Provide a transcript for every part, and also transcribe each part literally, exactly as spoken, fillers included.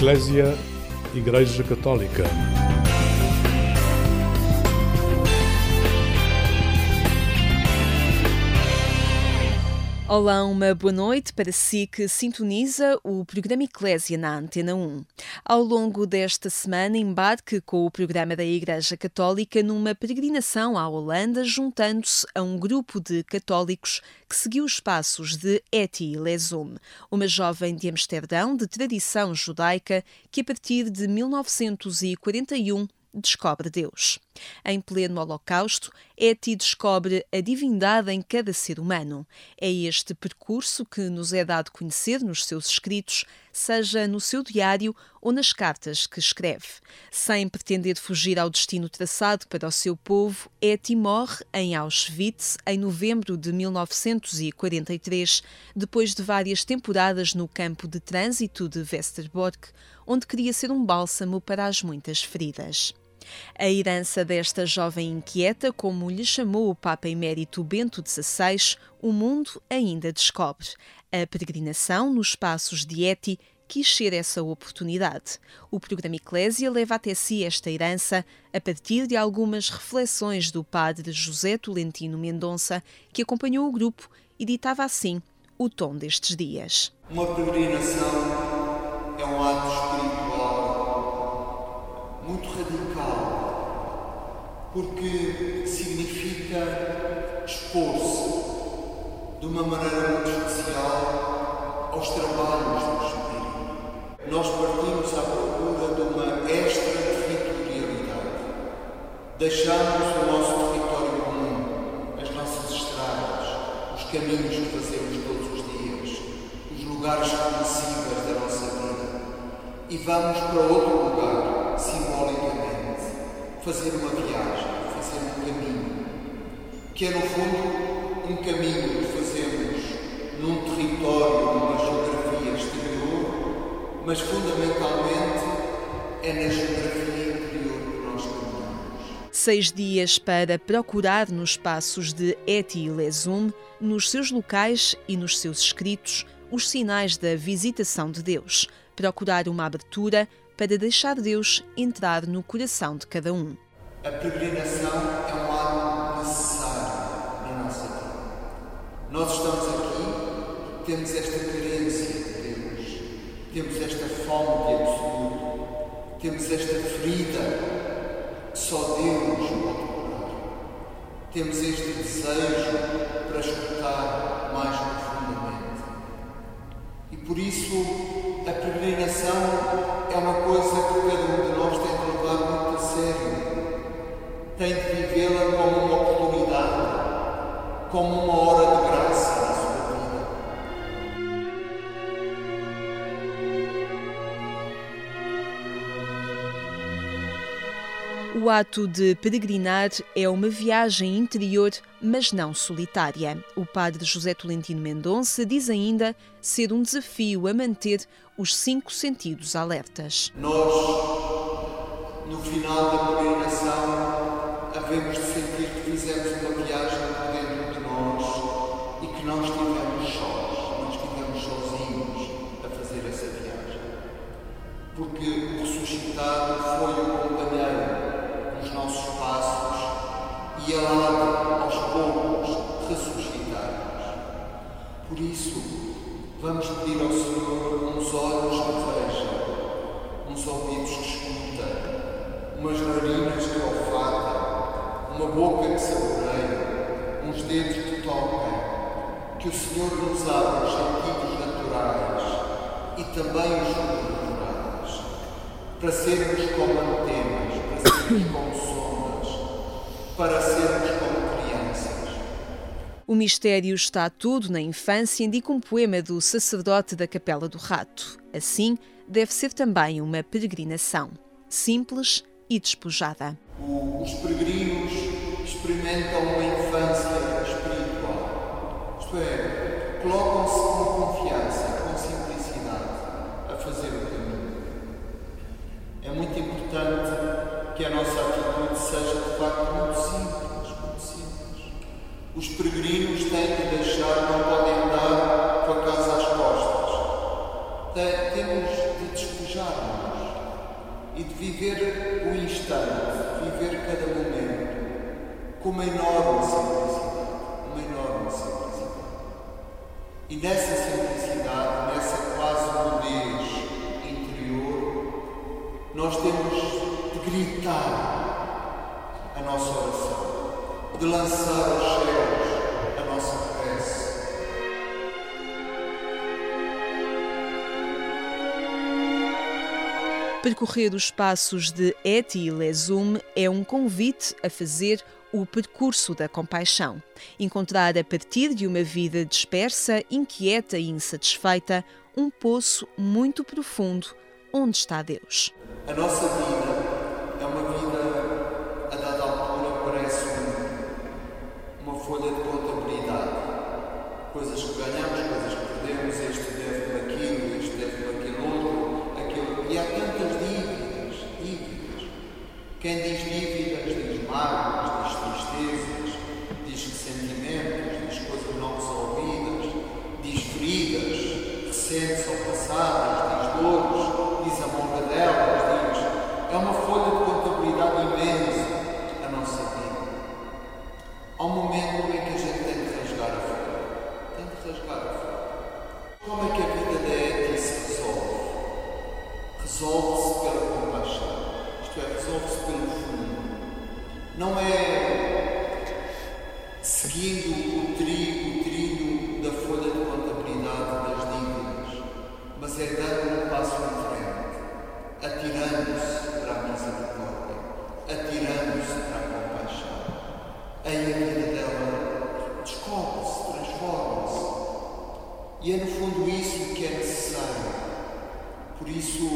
Eclésia, Igreja Católica. Olá, uma boa noite para si que sintoniza o programa Eclésia na Antena um. Ao longo desta semana, embarque com o programa da Igreja Católica numa peregrinação à Holanda, juntando-se a um grupo de católicos que seguiu os passos de Etty Lezum, uma jovem de Amsterdão de tradição judaica que, a partir de mil novecentos e quarenta e um, descobre Deus. Em pleno Holocausto, Etty descobre a divindade em cada ser humano. É este percurso que nos é dado conhecer nos seus escritos, seja no seu diário ou nas cartas que escreve. Sem pretender fugir ao destino traçado para o seu povo, Etty morre em Auschwitz em novembro de mil novecentos e quarenta e três, depois de várias temporadas no campo de trânsito de Westerbork, onde queria ser um bálsamo para as muitas feridas. A herança desta jovem inquieta, como lhe chamou o Papa Emérito Bento dezasseis, o mundo ainda descobre. A peregrinação nos passos de Etty quis ser essa oportunidade. O programa Eclésia leva até si esta herança a partir de algumas reflexões do padre José Tolentino Mendonça, que acompanhou o grupo e ditava assim o tom destes dias. Uma peregrinação é um ato espiritual muito radical, porque significa expor-se de uma maneira muito especial aos trabalhos do Espírito. Nós partimos à procura de uma extraterritorialidade. Deixamos o nosso território comum, as nossas estradas, os caminhos que fazemos todos os dias, os lugares conhecidos da nossa vida, e vamos para outro lugar, simbolicamente, fazer uma viagem, fazer um caminho, que é no fundo um caminho que fazemos num território, numa geografia exterior, mas fundamentalmente é na geografia interior que nós caminhamos. Seis dias para procurar nos passos de Etty Lezum, nos seus locais e nos seus escritos, os sinais da visitação de Deus. Procurar uma abertura para deixar Deus entrar no coração de cada um. A peregrinação é um ato necessário na nossa vida. Nós estamos aqui, temos esta carência de Deus, temos esta fome de absoluto, temos esta ferida que só Deus pode curar. Temos este desejo para escutar mais profundamente. E por isso, a peregrinação é uma coisa que cada um de nós tem de levar muito a sério. Tem de vivê-la como uma oportunidade, como uma hora de graça na sua vida. O ato de peregrinar é uma viagem interior, mas não solitária. O padre José Tolentino Mendonça diz ainda ser um desafio a manter os cinco sentidos alertas. Nós, no final da peregrinação, havemos de sentir que fizemos uma viagem por dentro de nós e que não estivemos sós, não estivemos sozinhos a fazer essa viagem. Porque o ressuscitado foi o companheiro nos nossos passos e ele há aos poucos ressuscitar-nos. Por isso, vamos pedir ao Senhor uns olhos que vejam, uns ouvidos que escutam, umas narinas que olfatam, uma boca que saboreia, uns dedos que toquem, que o Senhor nos abra os sentidos naturais e também os sobrenaturais, para sermos como antenas, para sermos como sondas, para sermos como crianças. O mistério está tudo na infância, indica um poema do sacerdote da Capela do Rato. Assim, deve ser também uma peregrinação, simples e despojada. Os peregrinos experimentam uma infância espiritual, isto é, colocam-se com confiança, com simplicidade, a fazer o caminho. É muito importante que a nossa atitude seja de facto muito simples, muito simples. Os peregrinos têm de deixar, não podem andar com a casa às costas. Temos de despojar-nos de viver o instante, viver cada momento com uma enorme simplicidade, uma enorme simplicidade. E nessa simplicidade, nessa quase nudez interior, nós temos de gritar a nossa oração, de lançar aos céus a nossa prece. Percorrer os passos de Etty Lezum é um convite a fazer o percurso da compaixão. Encontrar a partir de uma vida dispersa, inquieta e insatisfeita, um poço muito profundo onde está Deus. A nossa vida é uma vida, a dada altura, parece uma folha de contabilidade. Coisas que ganhamos, coisas que perdemos, este deve-me aquilo, este deve-me aquilo outro, aquilo. E há tantas dívidas, dívidas. Quem diz dívidas, diz mágoas, diz tristezas, diz ressentimentos, diz coisas não resolvidas, diz feridas, recentes ou passadas, diz dores, diz a monga delas, diz... É uma folha de contabilidade imensa a nossa vida. Há um momento em que a gente tem de rasgar a folha. Tem de rasgar a folha. Como é que a vida da Etty se resolve? Resolve-se pela compaixão. Isto é, resolve-se pelo fundo. Não é seguindo o trilho, o trilho da folha de contabilidade das dívidas, mas é dando um passo em frente, atirando-se para a misericórdia, atirando-se para a compaixão. Aí a vida dela descobre-se, transforma-se. E é no fundo isso que é necessário. Por isso,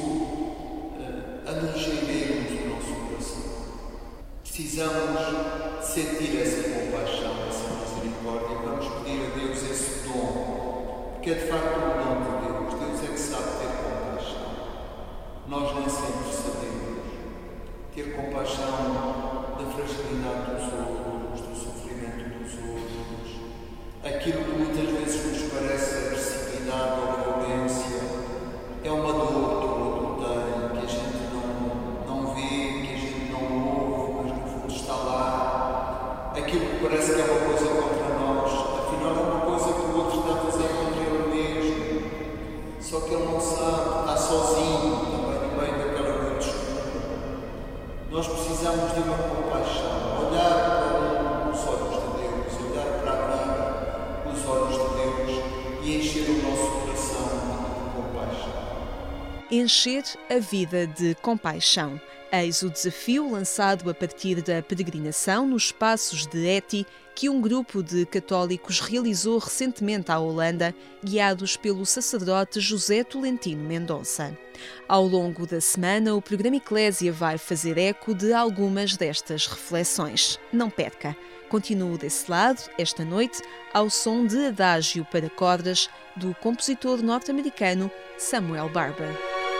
uh, aligeiremos o nosso coração. Precisamos sentir essa compaixão, essa misericórdia, e vamos pedir a Deus esse dom, porque é de facto um dom de Deus. Deus é que sabe ter compaixão. Nós nem sempre sabemos ter compaixão da fragilidade dos outros, do sofrimento dos outros, aquilo que muitas vezes nos parece agressividade ou violência, é uma dor que o outro tem, que a gente não, não vê, que a gente não ouve, mas no fundo está lá. Aquilo que parece que é uma coisa contra nós, afinal é uma coisa que o outro está a fazer contra ele mesmo. Só que ele não sabe, está sozinho também no meio daquela noite escura. Nós precisamos de uma compaixão, olhar para os olhos de Deus, olhar para a vida com os olhos de Deus e encher o nosso coração de compaixão. Encher a vida de compaixão. Eis o desafio lançado a partir da peregrinação nos passos de Etty, que um grupo de católicos realizou recentemente à Holanda, guiados pelo sacerdote José Tolentino Mendonça. Ao longo da semana, o programa Eclésia vai fazer eco de algumas destas reflexões. Não perca! Continuo desse lado, esta noite, ao som de Adágio para cordas do compositor norte-americano Samuel Barber.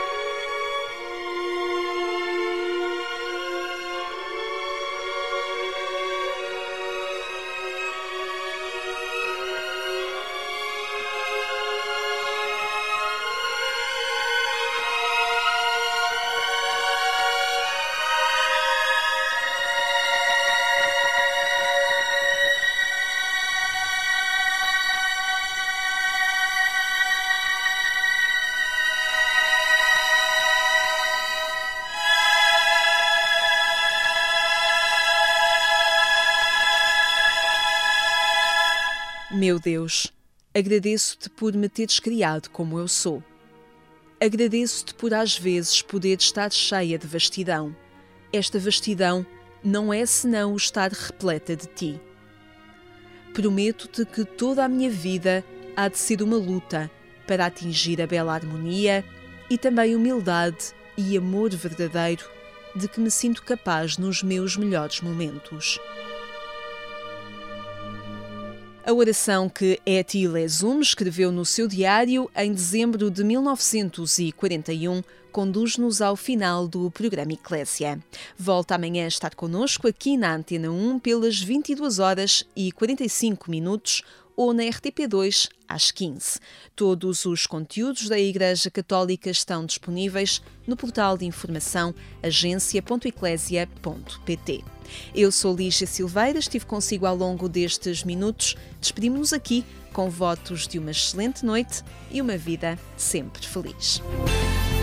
Meu Deus, agradeço-te por me teres criado como eu sou. Agradeço-te por às vezes poder estar cheia de vastidão. Esta vastidão não é senão o estar repleta de ti. Prometo-te que toda a minha vida há de ser uma luta para atingir a bela harmonia e também humildade e amor verdadeiro de que me sinto capaz nos meus melhores momentos. A oração que Etty Lezum escreveu no seu diário em dezembro de mil novecentos e quarenta e um conduz-nos ao final do programa Eclésia. Volta amanhã a estar connosco aqui na Antena um pelas vinte e duas horas e quarenta e cinco minutos, ou na R T P dois às quinze. Todos os conteúdos da Igreja Católica estão disponíveis no portal de informação agência ponto eclésia ponto pt. Eu sou Lígia Silveira, estive consigo ao longo destes minutos. Despedimos-nos aqui com votos de uma excelente noite e uma vida sempre feliz.